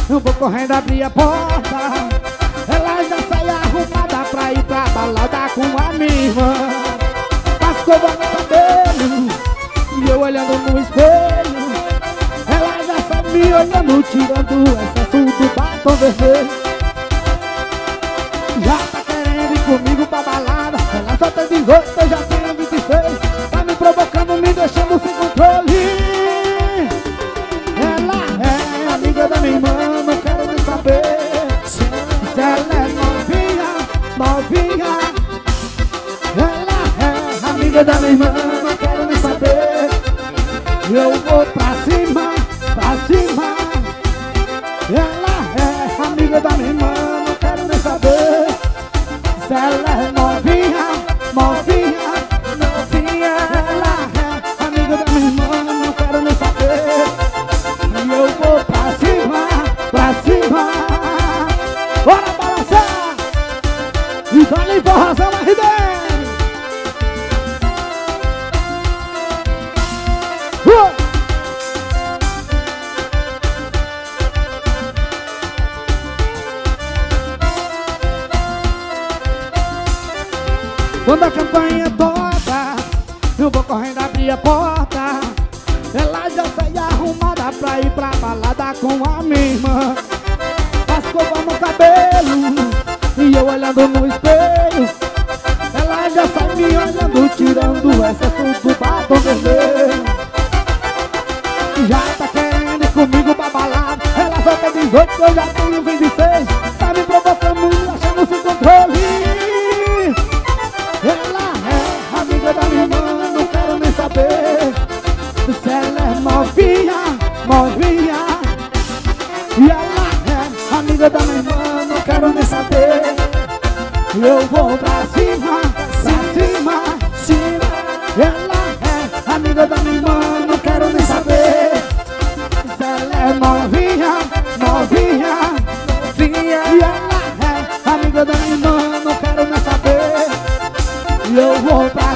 Eu vou correndo abrir a porta. Ela já sai arrumada pra ir pra balada com a minha irmã. Tá escovando o cabelo e eu olhando no espelho. Ela já sai me olhando, tirando o excesso do batom vermelho. Já tá querendo ir comigo pra balada. Ela só tem 18, eu já tenho 26. Tá me provocando, me deixando sem controle. Ela é amiga da minha irmã, não quero nem saber. Se ela é novinha, novinha. Ela é amiga da minha irmã, não quero nem saber. Eu vou pra cima, pra cima. Ela é amiga da minha irmã, não quero nem saber. Se ela é novinha, novinha, novinha. Ela é amiga da minha irmã, não quero nem saber. E eu vou pra cima, pra cima. Bora balançar e dá-lhe informação, RD. Quando a campanha toca, eu vou correndo abrir a porta. Ela já sai arrumada pra ir pra balada com a minha irmã. Tá escovando o cabelo e eu olhando no espelho. Ela já sai me olhando, tirando o excesso do batom vermelho. Já tá querendo ir comigo pra balada. Ela só tem 18, eu já tenho 26. Tá me provocando, me achando sem controle. Ela é amiga da minha irmã, não quero nem saber. Se ela é novinha, novinha. E ela é amiga da minha irmã, não quero nem saber. Eu vou pra cima, pra cima, cima. Ela é amiga da minha irmã, não quero nem saber. Se ela é novinha, novinha, novinha. E ela é amiga da minha irmã, não quero nem saber. Eu vou pra